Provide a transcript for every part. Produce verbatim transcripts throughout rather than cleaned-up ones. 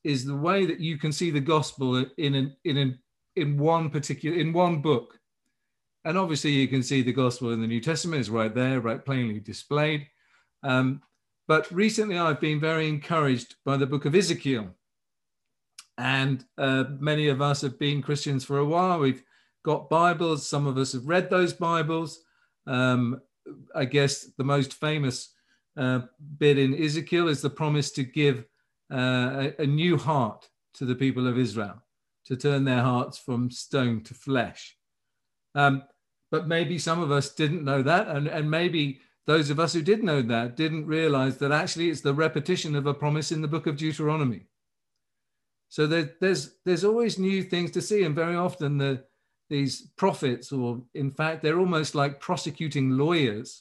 is the way that you can see the gospel in an, in an, in one particular, in one book. And obviously you can see the gospel in the New Testament is right there, right plainly displayed. Um, but recently I've been very encouraged by the book of Ezekiel. And uh, many of us have been Christians for a while. We've got Bibles. Some of us have read those Bibles. Um, I guess the most famous uh, bit in Ezekiel is the promise to give uh, a, a new heart to the people of Israel, to turn their hearts from stone to flesh. Um, but maybe some of us didn't know that. And, and maybe those of us who did know that didn't realize that actually it's the repetition of a promise in the book of Deuteronomy. So there, there's, there's always new things to see. And very often the, these prophets, or in fact, they're almost like prosecuting lawyers.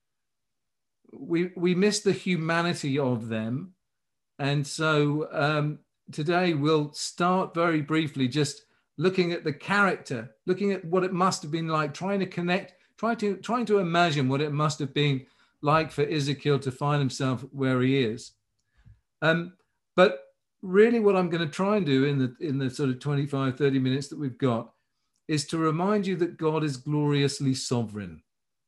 We, we miss the humanity of them. And so um, today we'll start very briefly just looking at the character, looking at what it must have been like, trying to connect, trying to, trying to imagine what it must have been like for Ezekiel to find himself where he is. Um, but really what I'm going to try and do in the, in the sort of twenty-five, thirty minutes that we've got is to remind you that God is gloriously sovereign.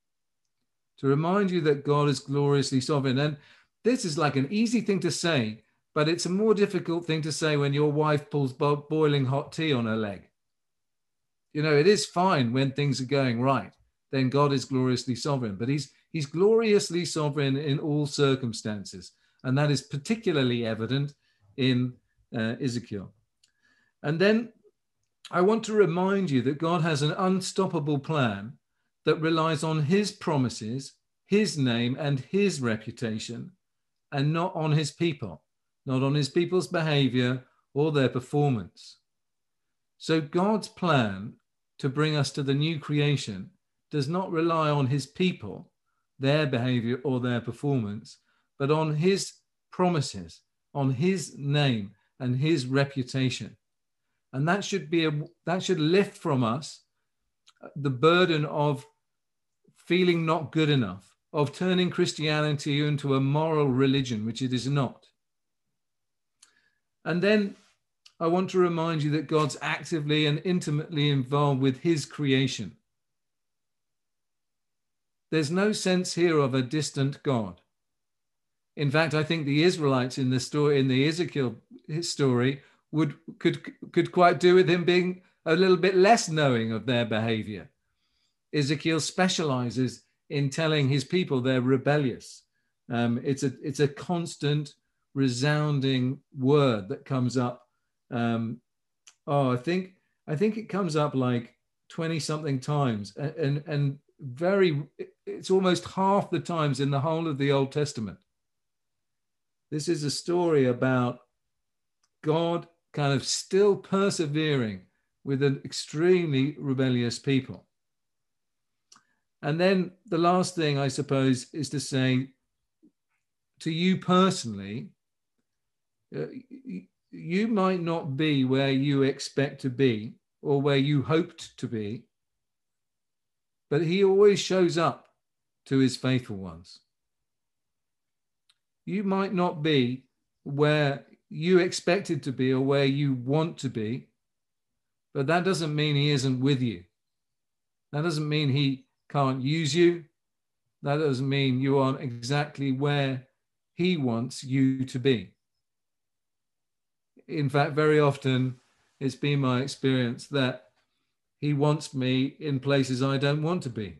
To remind you that God is gloriously sovereign. And this is like an easy thing to say, but it's a more difficult thing to say when your wife pulls bo- boiling hot tea on her leg. You know, it is fine when things are going right. Then God is gloriously sovereign, but he's, he's gloriously sovereign in all circumstances. And that is particularly evident in uh, Ezekiel. And then I want to remind you that God has an unstoppable plan that relies on his promises, his name, and his reputation, and not on his people, not on his people's behavior or their performance. So God's plan to bring us to the new creation does not rely on his people, their behavior or their performance, but on his promises, on his name and his reputation. And that should be a, that should lift from us the burden of feeling not good enough, of turning Christianity into a moral religion, which it is not. And then I want to remind you that God's actively and intimately involved with his creation. There's no sense here of a distant God. In fact, I think the Israelites in the story, in the Ezekiel story, would could could quite do with him being a little bit less knowing of their behavior. Ezekiel specializes in telling his people they're rebellious. Um, it's a it's a constant, resounding word that comes up. Um, oh, I think I think it comes up like twenty something times, and, and and very. It's almost half the times in the whole of the Old Testament. This is a story about God kind of still persevering with an extremely rebellious people. And then the last thing, I suppose, is to say to you personally, uh, you might not be where you expect to be or where you hoped to be, but he always shows up to his faithful ones. You might not be where you expected to be or where you want to be, but that doesn't mean he isn't with you. That doesn't mean he can't use you. That doesn't mean you aren't exactly where he wants you to be. In fact, very often it's been my experience that he wants me in places I don't want to be.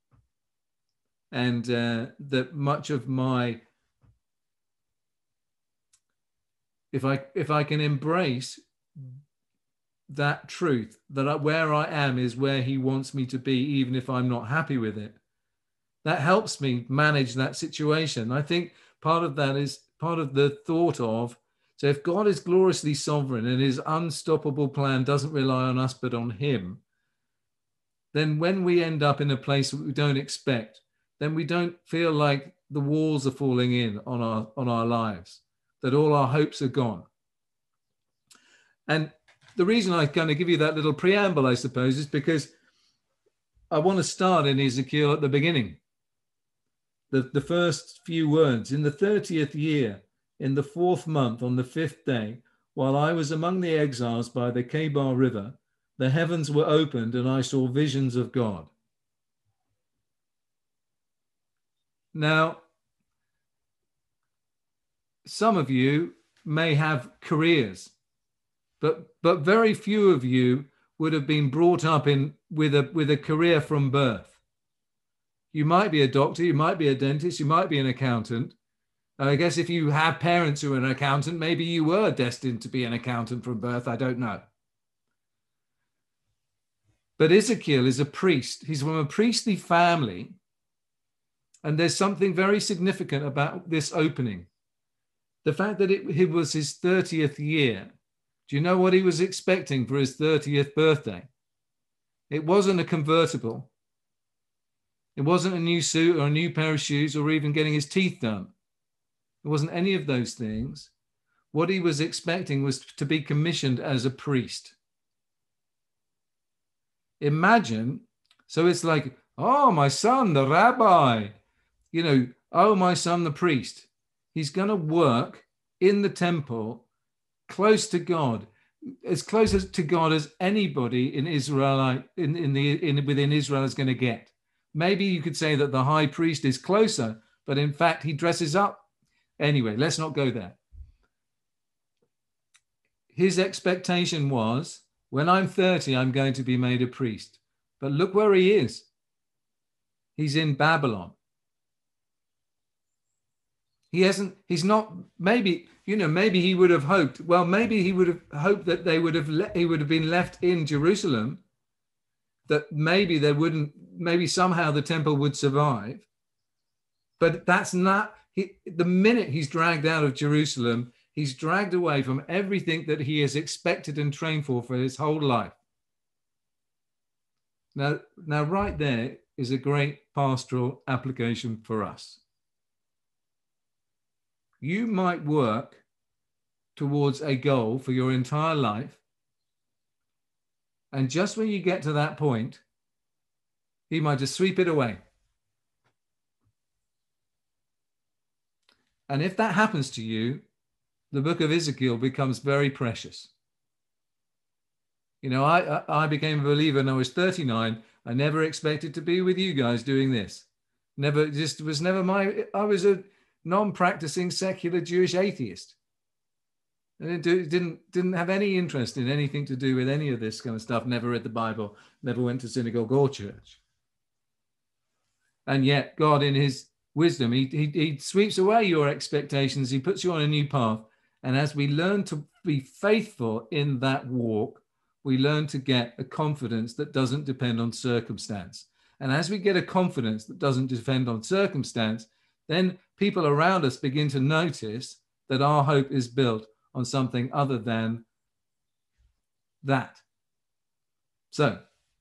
And uh, that much of my, if I, if I can embrace that truth, that I, where I am is where he wants me to be, even if I'm not happy with it, that helps me manage that situation. I think part of that is part of the thought of, so if God is gloriously sovereign and his unstoppable plan doesn't rely on us but on him, then when we end up in a place that we don't expect, then we don't feel like the walls are falling in on our, on our lives, that all our hopes are gone. And the reason I kind of give you that little preamble, I suppose, is because I want to start in Ezekiel at the beginning. The, the first few words, in the thirtieth year, in the fourth month, on the fifth day, while I was among the exiles by the Kebar River, the heavens were opened and I saw visions of God. Now, some of you may have careers, but, but very few of you would have been brought up in with a, with a career from birth. You might be a doctor, you might be a dentist, you might be an accountant. I guess if you have parents who are an accountant, maybe you were destined to be an accountant from birth. I don't know. But Ezekiel is a priest. He's from a priestly family. And there's something very significant about this opening. The fact that it, it was his thirtieth year. Do you know what he was expecting for his thirtieth birthday? It wasn't a convertible. It wasn't a new suit or a new pair of shoes or even getting his teeth done. It wasn't any of those things. What he was expecting was to be commissioned as a priest. Imagine, so it's like, oh, my son, the rabbi, you know, oh, my son, the priest. He's going to work in the temple close to God, as close as to God as anybody in Israel, in, in the, in, within Israel is going to get. Maybe you could say that the high priest is closer, but in fact, he dresses up. Anyway, let's not go there. His expectation was, when I'm thirty, I'm going to be made a priest. But look where he is. He's in Babylon. He hasn't, he's not, maybe, you know, maybe he would have hoped, well, maybe he would have hoped that they would have, le- he would have been left in Jerusalem, that maybe there wouldn't, maybe somehow the temple would survive. But that's not, he, the minute he's dragged out of Jerusalem, he's dragged away from everything that he has expected and trained for for his whole life. Now, now right there is a great pastoral application for us. You might work towards a goal for your entire life, and just when you get to that point, he might just sweep it away. And if that happens to you, the book of Ezekiel becomes very precious. You know, I, I became a believer when I was thirty-nine. I never expected to be with you guys doing this. Never, just was never my, I was a non-practicing secular Jewish atheist. I didn't, do, didn't, didn't have any interest in anything to do with any of this kind of stuff. Never read the Bible, never went to synagogue or church. And yet God, in his wisdom, he, he, he sweeps away your expectations. He puts you on a new path. And as we learn to be faithful in that walk, we learn to get a confidence that doesn't depend on circumstance. And as we get a confidence that doesn't depend on circumstance, then people around us begin to notice that our hope is built on something other than that. So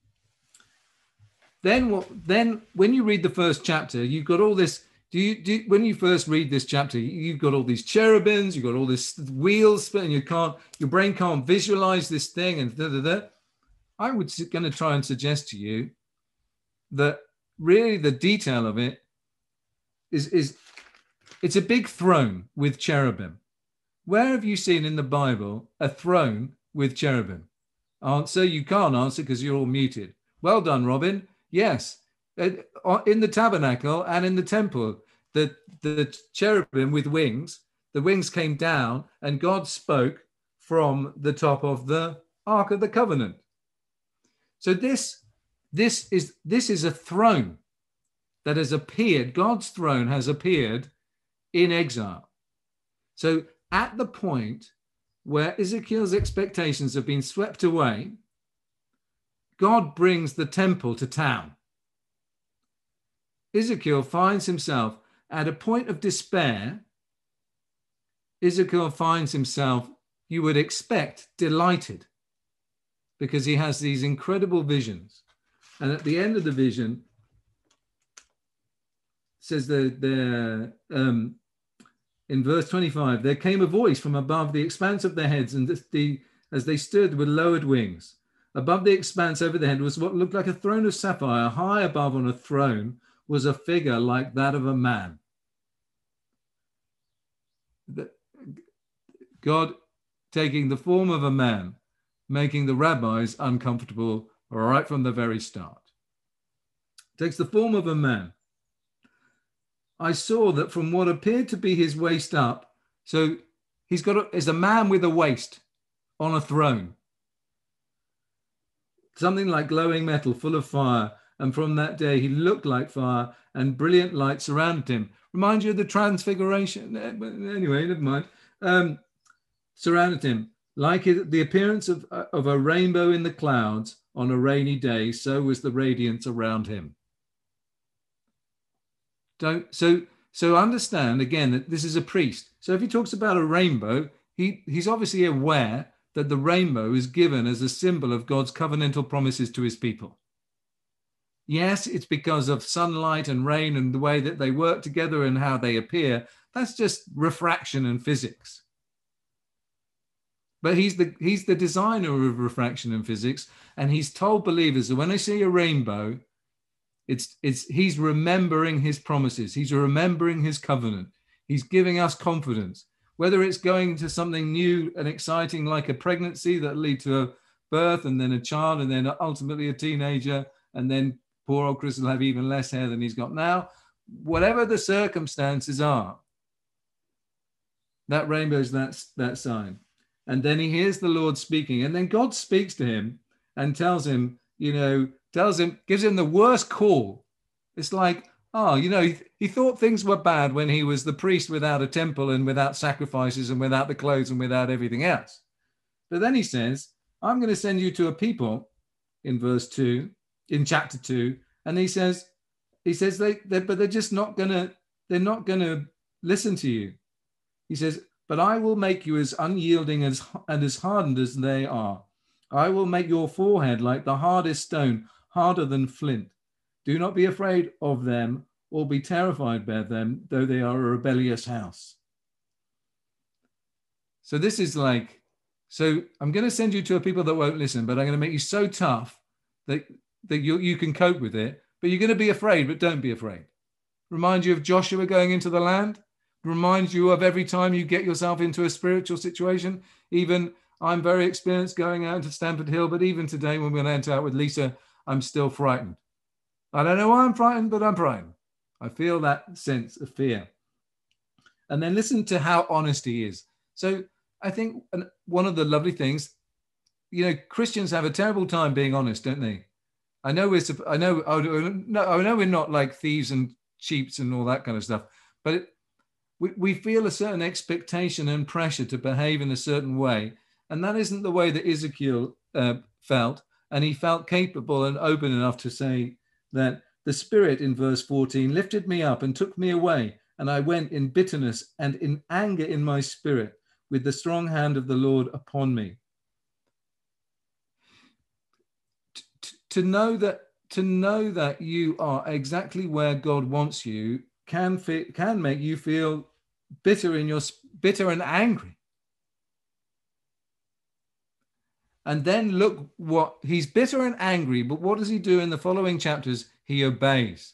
then, what, then when you read the first chapter, you've got all this. Do you do when you first read this chapter, you've got all these cherubims, you've got all this wheels, and you can't, your brain can't visualize this thing, and da da da. I was going to try and suggest to you that really the detail of it is is it's a big throne with cherubim. Where have you seen in the Bible a throne with cherubim? Answer: you can't answer because you're all muted. Well done, Robin. Yes. In the tabernacle and in the temple, the, the cherubim with wings, the wings came down and God spoke from the top of the Ark of the Covenant. So this, this, is, this is a throne that has appeared. God's throne has appeared in exile. So at the point where Ezekiel's expectations have been swept away, God brings the temple to town. Ezekiel finds himself at a point of despair. Ezekiel finds himself, you would expect, delighted, because he has these incredible visions. And at the end of the vision, it says the, the, um, in verse twenty-five, there came a voice from above the expanse of their heads, and the, the, as they stood with lowered wings. Above the expanse over their head was what looked like a throne of sapphire. High above on a throne was a figure like that of a man. God, taking the form of a man, making the rabbis uncomfortable right from the very start. Takes the form of a man. I saw that from what appeared to be his waist up, so he's got a, is a man with a waist on a throne. Something like glowing metal full of fire. And from that day, he looked like fire, and brilliant light surrounded him. Remind you of the transfiguration. Anyway, never mind. Um, surrounded him. Like it, the appearance of, of a rainbow in the clouds on a rainy day, so was the radiance around him. Don't, so, so understand, again, that this is a priest. So if he talks about a rainbow, he, he's obviously aware that the rainbow is given as a symbol of God's covenantal promises to his people. Yes, it's because of sunlight and rain and the way that they work together and how they appear. That's just refraction and physics. But he's the, he's the designer of refraction and physics, and he's told believers that when they see a rainbow, it's, it's, he's remembering his promises. He's remembering his covenant. He's giving us confidence. Whether it's going to something new and exciting like a pregnancy that lead to a birth and then a child and then ultimately a teenager, and then poor old Chris will have even less hair than he's got now. Whatever the circumstances are, that rainbow is that, that sign. And then he hears the Lord speaking, and then God speaks to him and tells him, you know, tells him, gives him the worst call. It's like, oh, you know, he, he thought things were bad when he was the priest without a temple and without sacrifices and without the clothes and without everything else. But then he says, I'm going to send you to a people in verse two, in chapter two. And he says, he says, they, they but they're just not going to, they're not going to listen to you. He says, but I will make you as unyielding as, and as hardened as they are. I will make your forehead like the hardest stone, harder than flint. Do not be afraid of them or be terrified by them, though they are a rebellious house. So this is like, so I'm going to send you to a people that won't listen, but I'm going to make you so tough that, that you, you can cope with it, but you're going to be afraid, but don't be afraid. Remind you of Joshua going into the land. Reminds you of every time you get yourself into a spiritual situation. Even I'm very experienced going out to Stamford Hill, but even today when we went out with Lisa, I'm still frightened. I don't know why I'm frightened, but I'm frightened. I feel that sense of fear. And then listen to how honest he is. So I think one of the lovely things, you know, Christians have a terrible time being honest, don't they? I know we're, I know, I know we're not like thieves and cheats and all that kind of stuff, but it, we, we feel a certain expectation and pressure to behave in a certain way. And that isn't the way that Ezekiel uh, felt. And he felt capable and open enough to say that the Spirit in verse fourteen lifted me up and took me away. And I went in bitterness and in anger in my spirit with the strong hand of the Lord upon me. To, to know that, to know that you are exactly where God wants you can fit, can make you feel bitter in your bitter and angry. And then look what he's bitter and angry, but what does he do in the following chapters? He obeys.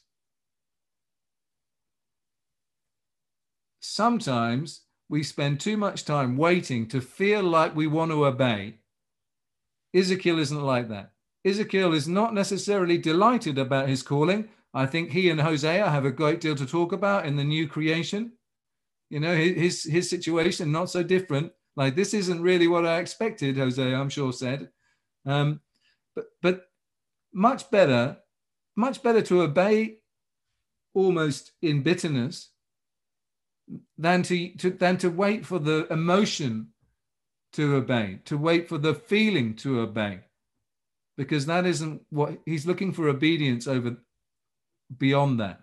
Sometimes we spend too much time waiting to feel like we want to obey. Ezekiel isn't like that. Ezekiel is not necessarily delighted about his calling. I think he and Hosea have a great deal to talk about in the new creation. You know, his, his situation, not so different. Like, this isn't really what I expected, Hosea, I'm sure, said. Um, but, but much better, much better to obey almost in bitterness than to, to, than to wait for the emotion to obey, to wait for the feeling to obey. Because that isn't what he's looking for, obedience over beyond that.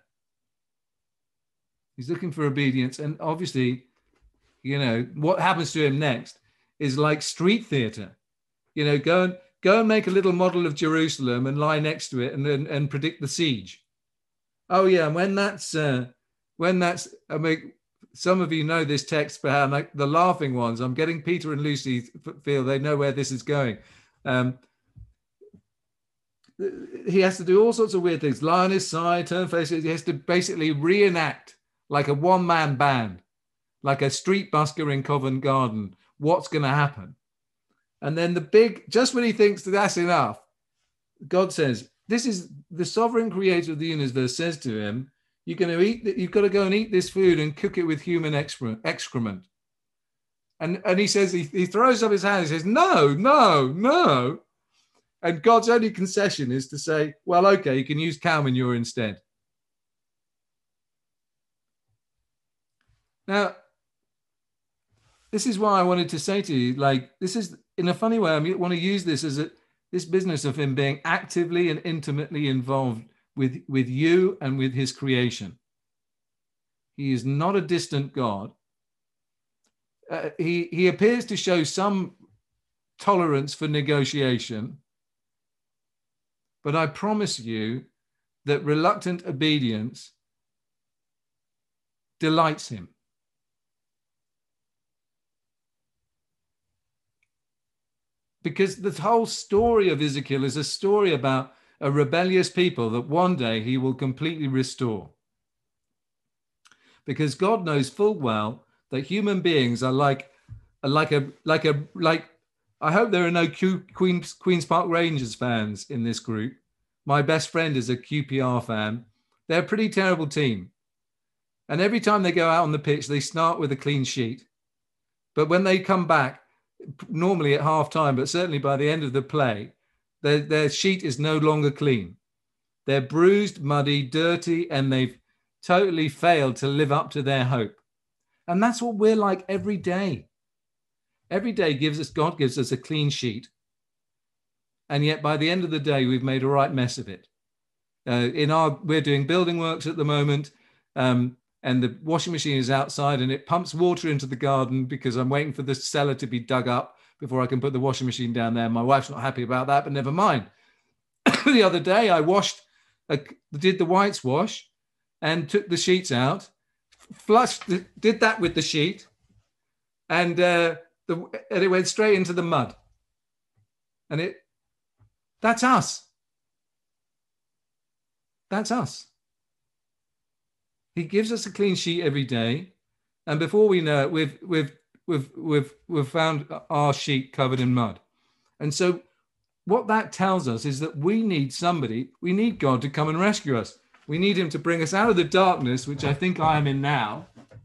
He's looking for obedience. And obviously, you know, what happens to him next is like street theater. You know, go and go and make a little model of Jerusalem and lie next to it and and, and predict the siege. Oh yeah, when that's uh, when that's I mean, some of you know this text, but like the laughing ones. I'm getting Peter and Lucy feel they know where this is going. Um, he has to do all sorts of weird things. Lie on his side, turn faces. He has to basically reenact like a one-man band, like a street busker in Covent Garden, what's going to happen. And then the big, just when he thinks that that's enough, God says, this is the sovereign creator of the universe says to him, you're going to eat, you've got to go and eat this food and cook it with human excrement. And, and he says, he, he throws up his hands and says, no, no, no. And God's only concession is to say, well, okay, you can use cow manure instead. Now, this is why I wanted to say to you, like, this is, in a funny way, I want to use this as a, this business of him being actively and intimately involved with, with you and with his creation. He is not a distant God. Uh, he, he appears to show some tolerance for negotiation, but I promise you that reluctant obedience delights him. Because the whole story of Ezekiel is a story about a rebellious people that one day he will completely restore. Because God knows full well that human beings are like, are like a, like a, like, I hope there are no Q, Queens, Queen's Park Rangers fans in this group. My best friend is a Q P R fan. They're a pretty terrible team. And every time they go out on the pitch, they start with a clean sheet. But when they come back, normally at half time, but certainly by the end of the play, their, their sheet is no longer clean. They're bruised, muddy, dirty, and they've totally failed to live up to their hope. And that's what we're like every day. Every day gives us, God gives us a clean sheet. And yet by the end of the day, we've made a right mess of it. Uh, in our, we're doing building works at the moment. Um, and the washing machine is outside and it pumps water into the garden because I'm waiting for the cellar to be dug up before I can put the washing machine down there. My wife's not happy about that, but never mind. The other day I washed, uh, did the whites wash and took the sheets out, flushed, did that with the sheet, and, uh, the, and it went straight into the mud. And it, that's us. That's us. He gives us a clean sheet every day, and before we know it, we've we've we've we've we've found our sheet covered in mud. And so, what that tells us is that we need somebody. We need God to come and rescue us. We need Him to bring us out of the darkness, which I think I am in now,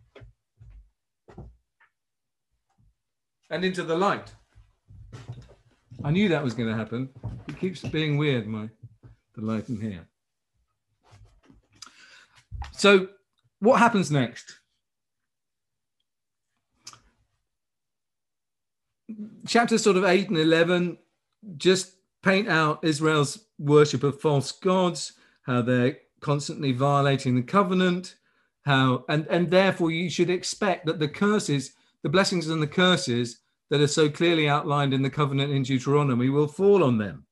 and into the light. I knew that was going to happen. It keeps being weird, my the light in here. So what happens next? Chapters sort of eight and eleven just paint out Israel's worship of false gods, how they're constantly violating the covenant, how and, and therefore you should expect that the curses, the blessings and the curses that are so clearly outlined in the covenant in Deuteronomy will fall on them.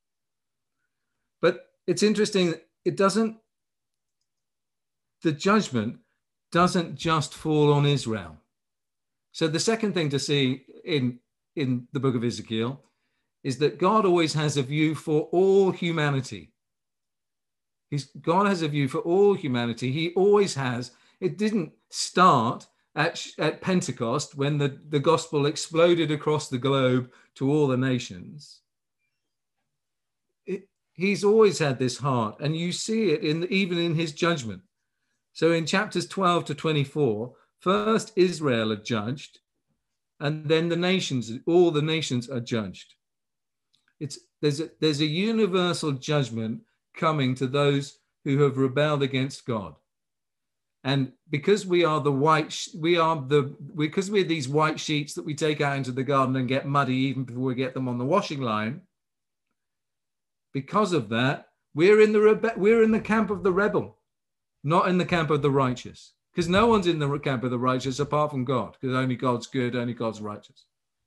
But it's interesting, it doesn't, the judgment doesn't just fall on Israel. So the second thing to see in, in the book of Ezekiel is that God always has a view for all humanity. He's, God has a view for all humanity. He always has. It didn't start at, at Pentecost when the, the gospel exploded across the globe to all the nations. It, he's always had this heart, and you see it in even in his judgment. So in chapters twelve to twenty-four, first Israel are judged, and then the nations, all the nations are judged. It's, there's, a, there's a universal judgment coming to those who have rebelled against God. And because we are the white, we are the, because we're these white sheets that we take out into the garden and get muddy even before we get them on the washing line, because of that, we're in the, rebe- we're in the camp of the rebel. Not in the camp of the righteous, because no one's in the camp of the righteous apart from God, because only God's good, only God's righteous.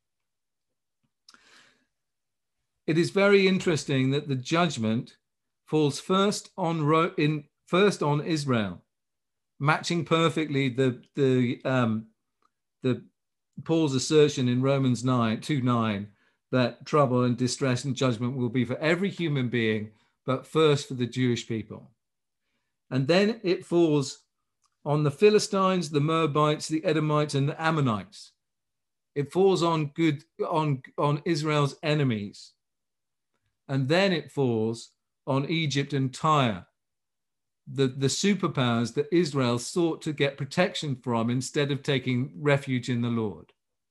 It is very interesting that the judgment falls first on in first on Israel, matching perfectly the the um, the Paul's assertion in Romans nine two nine that trouble and distress and judgment will be for every human being, but first for the Jewish people. And then it falls on the Philistines, the Moabites, the Edomites, and the Ammonites. It falls on good on, on Israel's enemies. And then it falls on Egypt and Tyre, the, the superpowers that Israel sought to get protection from instead of taking refuge in the Lord.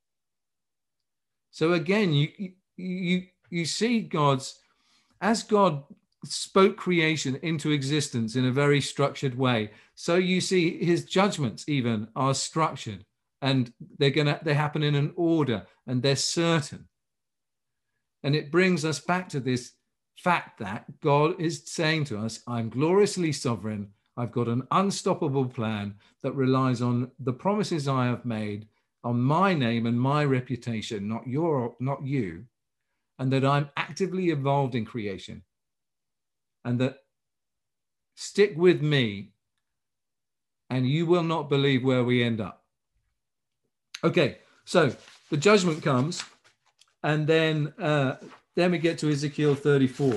So again, you, you, you see God's, as God spoke creation into existence in a very structured way, so you see his judgments even are structured, and they're gonna they happen in an order, and they're certain. And it brings us back to this fact that God is saying to us, I'm gloriously sovereign. I've got an unstoppable plan that relies on the promises I have made, on my name and my reputation, not your, not you, and that I'm actively involved in creation, and that stick with me and you will not believe where we end up. Okay, so the judgment comes, and then uh, then we get to Ezekiel thirty-four.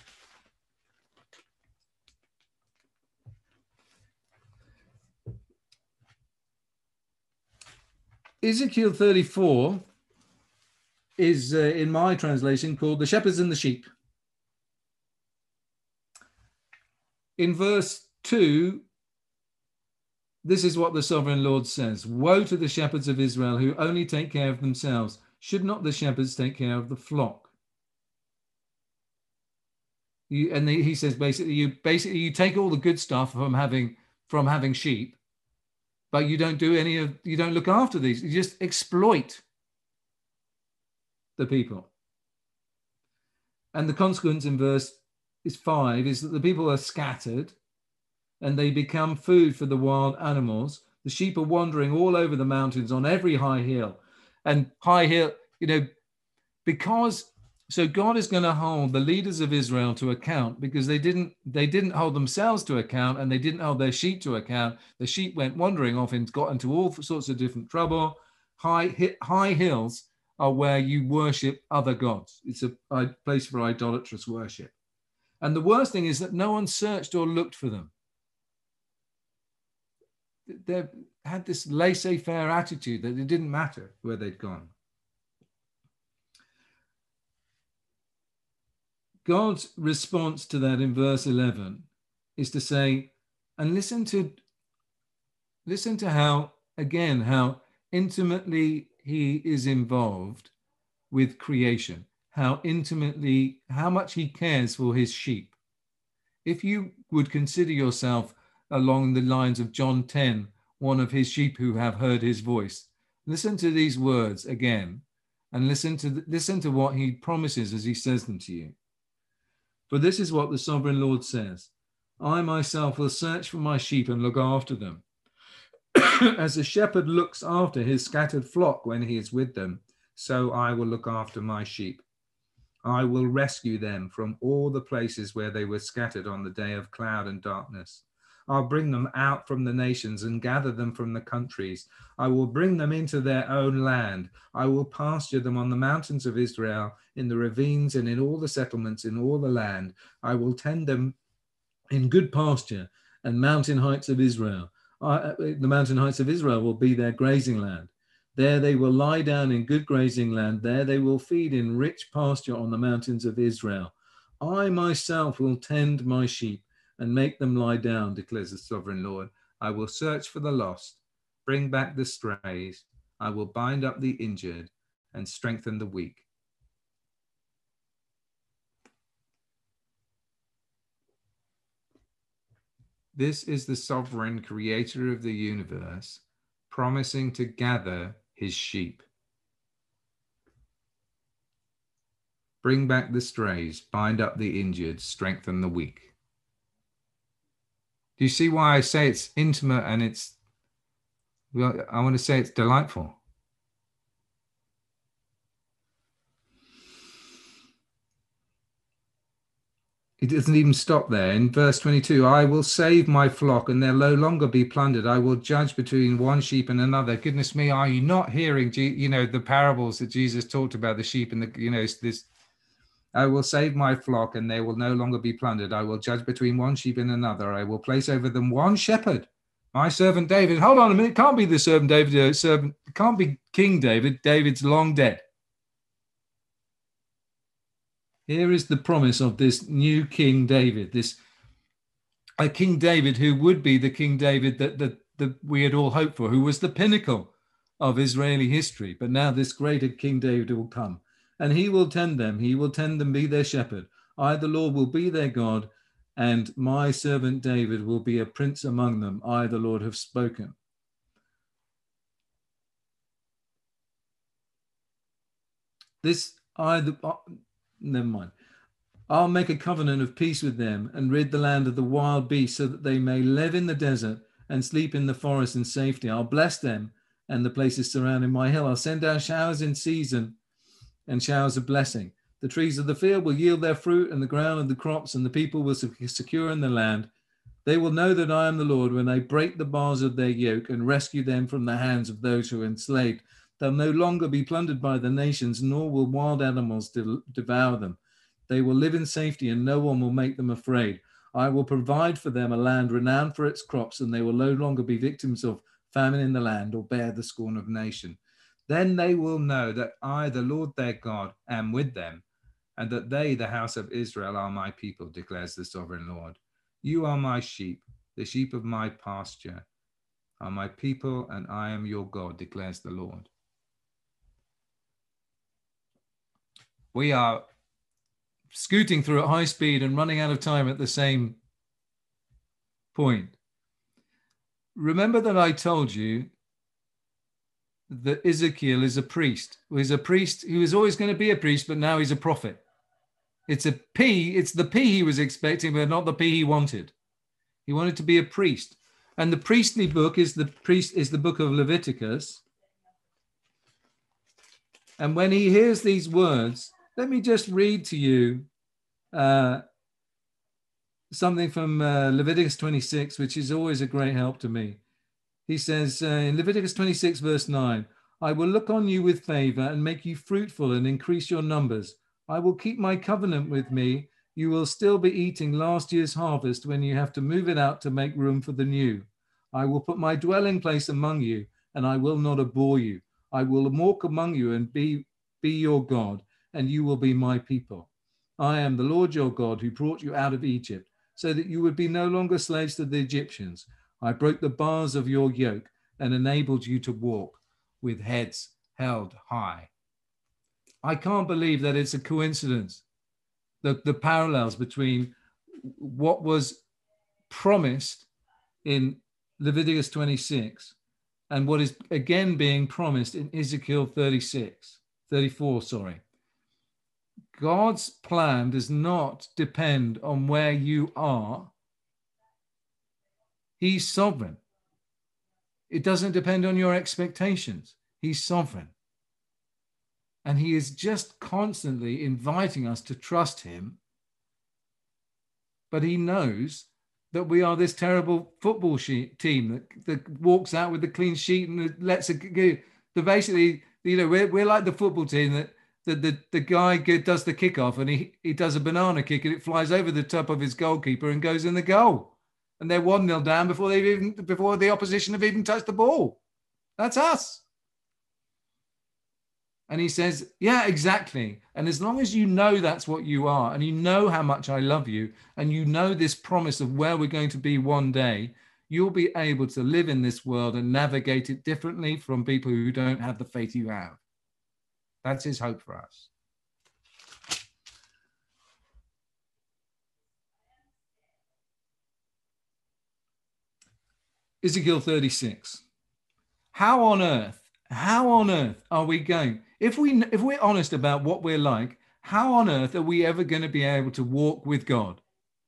Ezekiel thirty-four is, uh, in my translation, called the shepherds and the sheep. In verse two, this is what the sovereign Lord says: woe to the shepherds of Israel who only take care of themselves. Should not the shepherds take care of the flock? You, and he says basically, you basically you take all the good stuff from having from having sheep, but you don't do any of you don't look after these. You just exploit the people. And the consequence in verse is five is that the people are scattered, and they become food for the wild animals. The sheep are wandering all over the mountains on every high hill. And high hill, you know, because, so God is going to hold the leaders of Israel to account, because they didn't, they didn't hold themselves to account, and they didn't hold their sheep to account. The sheep went wandering off and got into all sorts of different trouble. High, high hills are where you worship other gods. It's a, a place for idolatrous worship. And the worst thing is that no one searched or looked for them. They had this laissez-faire attitude that it didn't matter where they'd gone. God's response to that in verse eleven is to say, and listen to, listen to how, again, how intimately he is involved with creation, how intimately, how much he cares for his sheep. If you would consider yourself along the lines of John ten, one of his sheep who have heard his voice, listen to these words again, and listen to listen to what he promises as he says them to you. For this is what the sovereign Lord says: I myself will search for my sheep and look after them. As a shepherd looks after his scattered flock when he is with them, so I will look after my sheep. I will rescue them from all the places where they were scattered on the day of cloud and darkness. I'll bring them out from the nations and gather them from the countries. I will bring them into their own land. I will pasture them on the mountains of Israel, in the ravines and in all the settlements in all the land. I will tend them in good pasture and mountain heights of Israel. I, the mountain heights of Israel will be their grazing land. There they will lie down in good grazing land. There they will feed in rich pasture on the mountains of Israel. I myself will tend my sheep and make them lie down, declares the sovereign Lord. I will search for the lost, bring back the strays. I will bind up the injured and strengthen the weak. This is the sovereign creator of the universe promising to gather his sheep. Bring back the strays, bind up the injured, strengthen the weak. Do you see why I say it's intimate and it's, well, I want to say it's delightful? It doesn't even stop there. In verse twenty-two, I will save my flock and they'll no longer be plundered. I will judge between one sheep and another. Goodness me, are you not hearing, you know, the parables that Jesus talked about, the sheep and the, you know, this, I will save my flock and they will no longer be plundered. I will judge between one sheep and another. I will place over them one shepherd My servant David. Hold on a minute. It can't be the servant David. Uh, servant. It can't be King David. David's long dead. Here is the promise of this new King David. This a King David who would be the King David that, that, that we had all hoped for, who was the pinnacle of Israeli history. But now this greater King David will come, and he will tend them. He will tend them, be their shepherd. I, the Lord, will be their God, and my servant David will be a prince among them. I, the Lord, have spoken. This, I, the, uh, never mind. I'll make a covenant of peace with them and rid the land of the wild beasts so that they may live in the desert and sleep in the forest in safety. I'll bless them and the places surrounding my hill. I'll send down showers in season and showers of blessing. The trees of the field will yield their fruit, and the ground and the crops, and the people will be secure in the land. They will know that I am the Lord when I break the bars of their yoke and rescue them from the hands of those who are enslaved. They'll no longer be plundered by the nations, nor will wild animals de- devour them. They will live in safety, and no one will make them afraid. I will provide for them a land renowned for its crops, and they will no longer be victims of famine in the land or bear the scorn of nation. Then they will know that I, the Lord their God, am with them, and that they, the house of Israel, are my people, declares the sovereign Lord. You are my sheep, the sheep of my pasture, are my people, and I am your God, declares the Lord. We are scooting through at high speed and running out of time at the same point. Remember that I told you that Ezekiel is a priest. He's a priest. He was always going to be a priest, but now he's a prophet. It's a P. It's the P he was expecting, but not the P he wanted. He wanted to be a priest. And the priestly book is the priest is the book of Leviticus. And when he hears these words, let me just read to you uh, something from uh, Leviticus twenty-six, which is always a great help to me. He says uh, in Leviticus twenty-six, verse nine, I will look on you with favor and make you fruitful and increase your numbers. I will keep my covenant with me. You will still be eating last year's harvest when you have to move it out to make room for the new. I will put my dwelling place among you, and I will not abhor you. I will walk among you and be, be your God, and you will be my people. I am the Lord your God who brought you out of Egypt, so that you would be no longer slaves to the Egyptians. I broke the bars of your yoke and enabled you to walk with heads held high. I can't believe that it's a coincidence, the, the parallels between what was promised in Leviticus twenty-six and what is again being promised in Ezekiel thirty-six, thirty-four, sorry. God's plan does not depend on where you are. He's sovereign. It doesn't depend on your expectations. He's sovereign. And he is just constantly inviting us to trust him. But he knows that we are this terrible football sheet team that, that walks out with the clean sheet and lets it go. The basically, you know, we're, we're like the football team that the, the, the guy does the kickoff and he, he does a banana kick and it flies over the top of his goalkeeper and goes in the goal. And they're one nil down before they've even before the opposition have even touched the ball. That's us. And he says, yeah, exactly. And as long as you know that's what you are, and you know how much I love you, and you know this promise of where we're going to be one day, you'll be able to live in this world and navigate it differently from people who don't have the faith you have. That's his hope for us. Ezekiel thirty-six. How on earth, how on earth are we going? If, we, if we're honest about what we're like, how on earth are we ever going to be able to walk with God?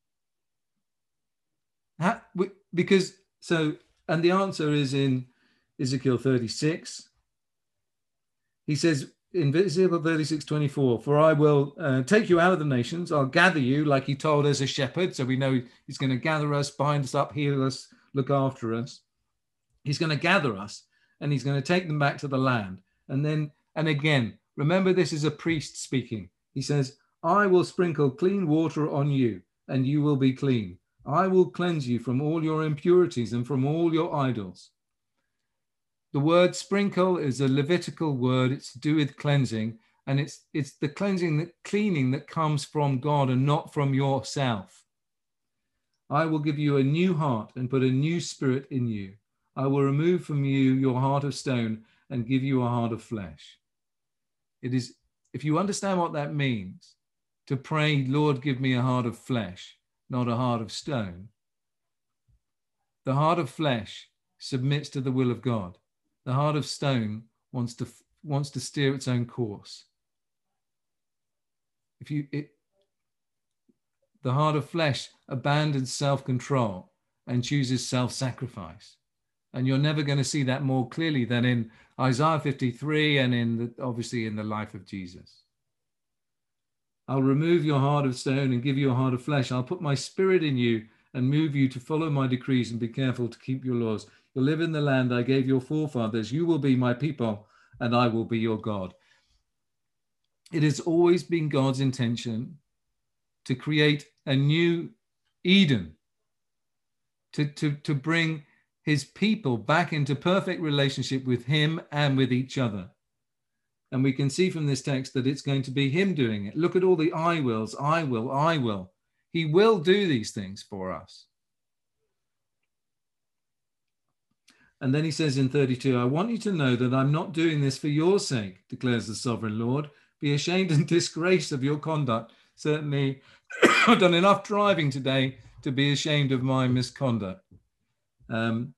How, we, because, so, and the answer is in Ezekiel thirty-six. He says in Ezekiel thirty-six, twenty-four, for I will uh, take you out of the nations. I'll gather you like he told us a shepherd. So we know he's going to gather us, bind us up, heal us, look after us. He's going to gather us and he's going to take them back to the land. And then, and again, remember this is a priest speaking. He says, I will sprinkle clean water on you and you will be clean. I will cleanse you from all your impurities and from all your idols. The word sprinkle is a Levitical word. It's to do with cleansing, and it's, it's the cleansing, the cleaning that comes from God and not from yourself. I will give you a new heart and put a new spirit in you. I will remove from you your heart of stone and give you a heart of flesh. It is, if you understand what that means, to pray, Lord, give me a heart of flesh, not a heart of stone. The heart of flesh submits to the will of God. The heart of stone wants to, wants to steer its own course. If you, it, the heart of flesh abandons self-control and chooses self-sacrifice. And you're never going to see that more clearly than in Isaiah fifty-three and in the, obviously in the life of Jesus. I'll remove your heart of stone and give you a heart of flesh. I'll put my spirit in you and move you to follow my decrees and be careful to keep your laws. You'll live in the land I gave your forefathers. You will be my people and I will be your God. It has always been God's intention to create a new Eden, to, to, to bring his people back into perfect relationship with him and with each other. And we can see from this text that it's going to be him doing it. Look at all the I wills, I will, I will. He will do these things for us. And then he says in thirty-two, I want you to know that I'm not doing this for your sake, declares the sovereign Lord. Be ashamed and disgraced of your conduct. Certainly, I've done enough driving today to be ashamed of my misconduct. Um,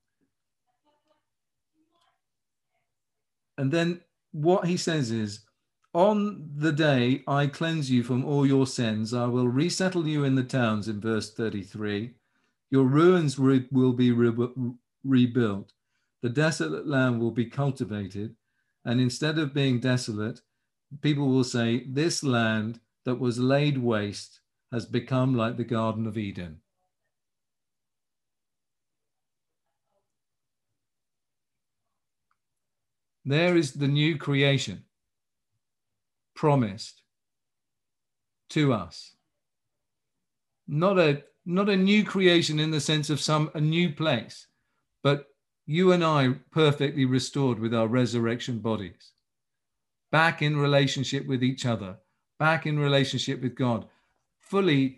and then what he says is, on the day I cleanse you from all your sins, I will resettle you in the towns, in verse thirty-three. Your ruins re- will be re- rebuilt. The desolate land will be cultivated. And instead of being desolate, people will say, this land that was laid waste has become like the Garden of Eden. There is the new creation promised to us. Not a, not a new creation in the sense of some a new place, but you and I perfectly restored with our resurrection bodies, back in relationship with each other, back in relationship with God, fully,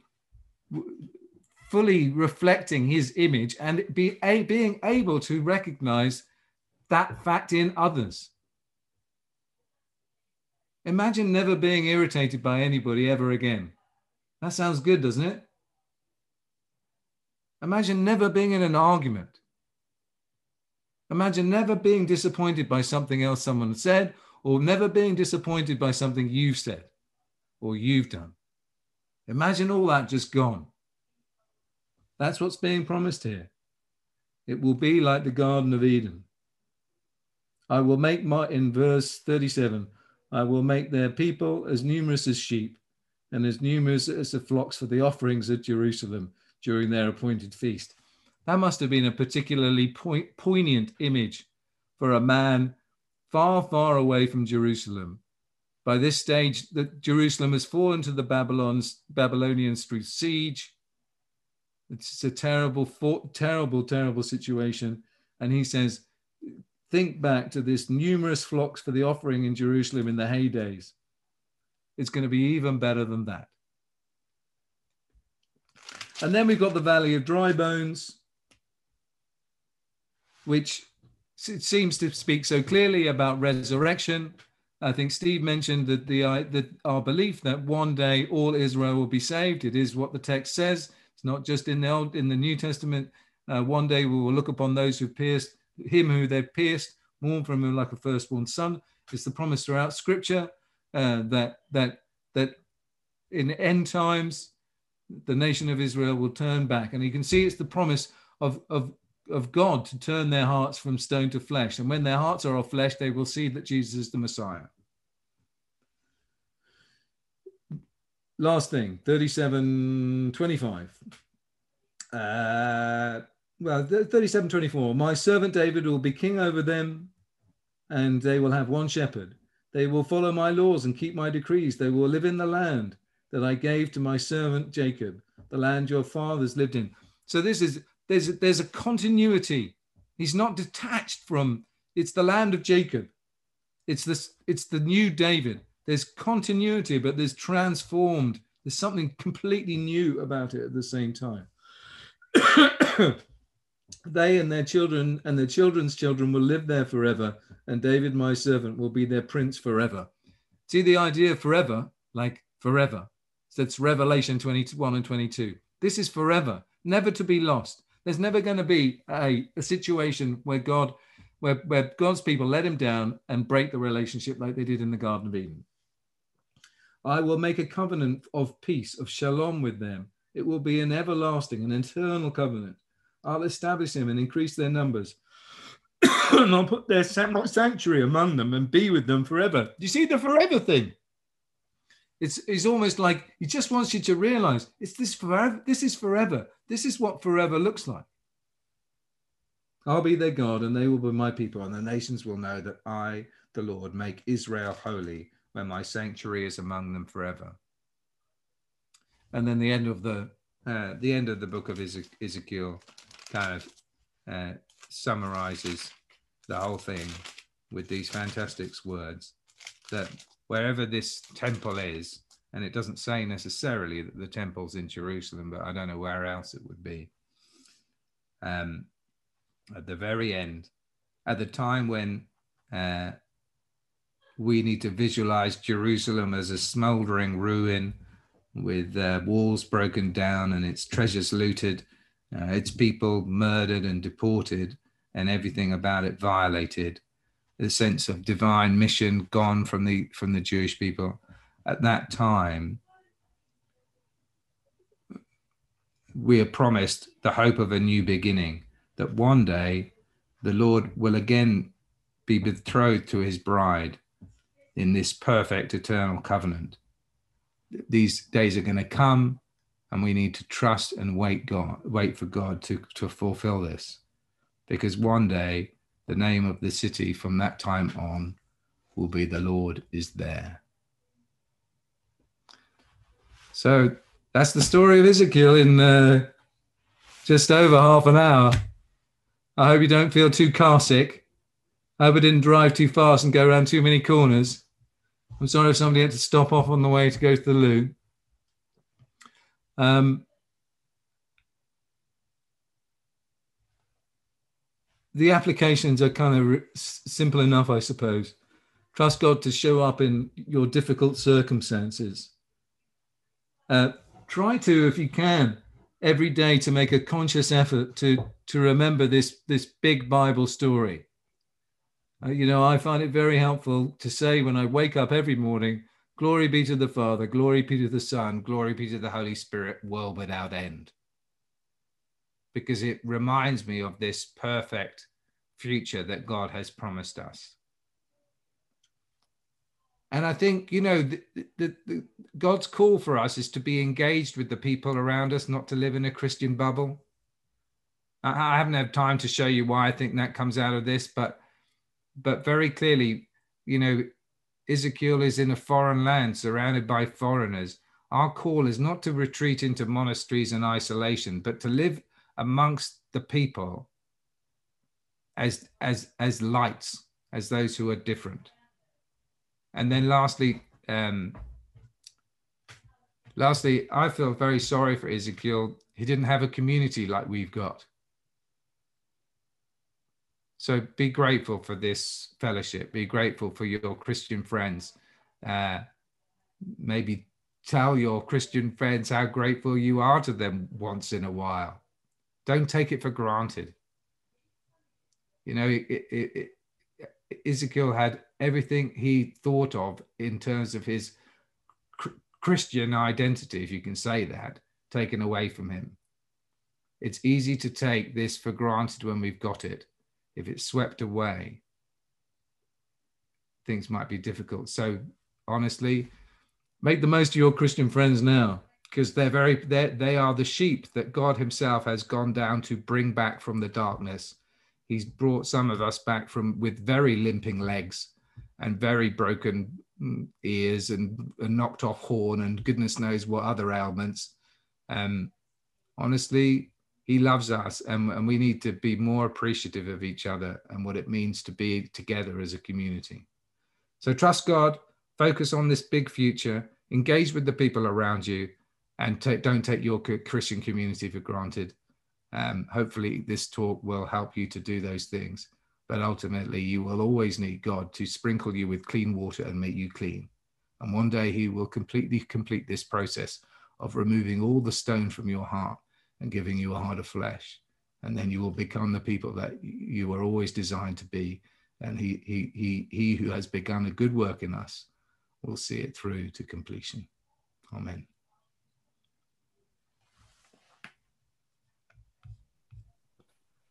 fully reflecting his image and be a, being able to recognize that fact in others. Imagine never being irritated by anybody ever again. That sounds good, doesn't it? Imagine never being in an argument. Imagine never being disappointed by something else someone said, or never being disappointed by something you've said or you've done. Imagine all that just gone. That's what's being promised here. It will be like the Garden of Eden. I will make my, in verse thirty-seven, I will make their people as numerous as sheep and as numerous as the flocks for the offerings at Jerusalem during their appointed feast. That must have been a particularly point, poignant image for a man far, far away from Jerusalem. By this stage, the, Jerusalem has fallen to the Babylon's, Babylonians through siege. It's a terrible, terrible, terrible situation. And he says, think back to this numerous flocks for the offering in Jerusalem in the heydays. It's going to be even better than that. And then we've got the Valley of Dry Bones, which seems to speak so clearly about resurrection. I think Steve mentioned that the uh, that our belief that one day all Israel will be saved. It is what the text says. It's not just in the Old, in the New Testament. Uh, one day we will look upon those who pierced him who they've pierced, mourn from him like a firstborn son. It's the promise throughout Scripture uh, that that that in end times the nation of Israel will turn back, and you can see it's the promise of of of God to turn their hearts from stone to flesh. And when their hearts are of flesh, they will see that Jesus is the Messiah. Last thing, thirty-seven twenty-five. Uh, well, thirty-seven twenty-four. My servant David will be king over them, and they will have one shepherd. They will follow my laws and keep my decrees. They will live in the land that I gave to my servant Jacob, the land your fathers lived in. So this is, there's, there's a continuity. He's not detached from, it's the land of Jacob. It's this, it's the new David. There's continuity, but there's transformed. There's something completely new about it at the same time. They and their children and their children's children will live there forever, and David, my servant, will be their prince forever. See the idea of forever, like forever. So it's Revelation twenty-one and twenty-two. This is forever, never to be lost. There's never going to be a, a situation where God, where, where God's people let him down and break the relationship like they did in the Garden of Eden. I will make a covenant of peace, of shalom with them. It will be an everlasting, an eternal covenant. I'll establish them and increase their numbers. And I'll put their sanctuary among them and be with them forever. Do you see the forever thing? It's, it's almost like he just wants you to realize it's this forever. This is forever. This is what forever looks like. I'll be their God and they will be my people, and the nations will know that I, the Lord, make Israel holy when my sanctuary is among them forever. And then the end of the uh, the end of the book of Ezekiel kind of uh, summarizes the whole thing with these fantastic words that wherever this temple is, and it doesn't say necessarily that the temple's in Jerusalem, but I don't know where else it would be. Um, at the very end, at the time when uh, we need to visualize Jerusalem as a smoldering ruin with uh, walls broken down and its treasures looted, uh, its people murdered and deported, and everything about it violated. The sense of divine mission gone from the from the Jewish people. At that time, we are promised the hope of a new beginning, that one day the Lord will again be betrothed to his bride in this perfect eternal covenant. These days are going to come, and we need to trust and wait God, wait for God to, to fulfill this, because one day the name of the city from that time on will be "The Lord is there." So that's the story of Ezekiel in uh, just over half an hour. I hope you don't feel too car sick. I hope I didn't drive too fast and go around too many corners. I'm sorry if somebody had to stop off on the way to go to the loo. Um, the applications are kind of simple enough, I suppose. Trust God to show up in your difficult circumstances. Uh, try to, if you can, every day to make a conscious effort to, to remember this, this big Bible story. Uh, you know, I find it very helpful to say when I wake up every morning, glory be to the Father, glory be to the Son, glory be to the Holy Spirit, world without end. Because it reminds me of this perfect future that God has promised us. And I think, you know, the, the, the, God's call for us is to be engaged with the people around us, not to live in a Christian bubble. I, I haven't had time to show you why I think that comes out of this, but but very clearly, you know, Ezekiel is in a foreign land surrounded by foreigners. Our call is not to retreat into monasteries and isolation, but to live amongst the people as, as, as lights, as those who are different. And then lastly, um, lastly, I feel very sorry for Ezekiel. He didn't have a community like we've got. So be grateful for this fellowship. Be grateful for your Christian friends. Uh, maybe tell your Christian friends how grateful you are to them once in a while. Don't take it for granted. You know, it, it, it, Ezekiel had everything he thought of in terms of his Christian identity, if you can say that, taken away from him. It's easy to take this for granted when we've got it. If it's swept away, things might be difficult. So honestly, make the most of your Christian friends now, because they're very, they're, they are the sheep that God himself has gone down to bring back from the darkness. He's brought some of us back from with very limping legs and very broken ears and a knocked off horn and goodness knows what other ailments. Um, honestly, He loves us, and, and we need to be more appreciative of each other and what it means to be together as a community. So trust God, focus on this big future, engage with the people around you, and take, don't take your Christian community for granted. Um, hopefully this talk will help you to do those things, but ultimately you will always need God to sprinkle you with clean water and make you clean. And one day he will completely complete this process of removing all the stone from your heart and giving you a heart of flesh. And then you will become the people that you were always designed to be. And he, he, he, he who has begun a good work in us will see it through to completion. Amen.